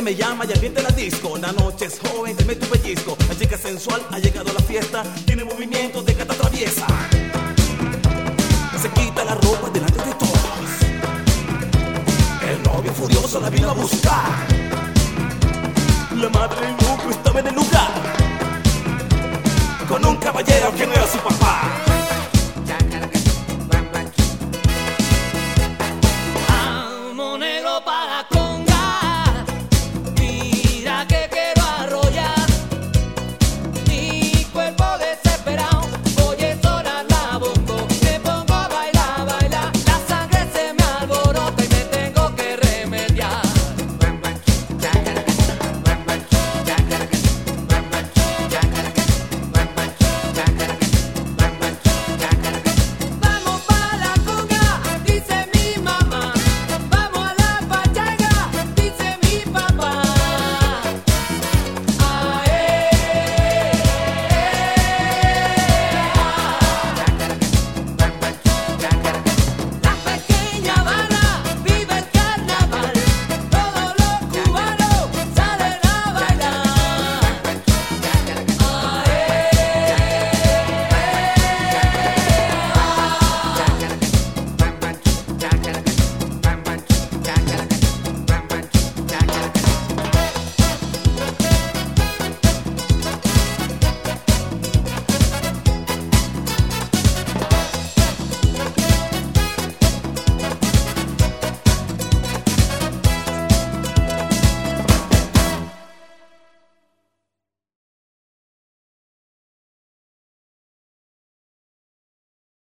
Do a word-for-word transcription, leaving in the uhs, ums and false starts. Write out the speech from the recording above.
Ven, me llama y ambiente la disco. La noche es joven, te mete un pellizco. La chica sensual ha llegado a la fiesta. Tiene movimientos de gata traviesa. Se quita la ropa delante de todos. El novio furioso la vino a buscar. La madre nunca estaba en el lugar, con un caballero que no era su papá.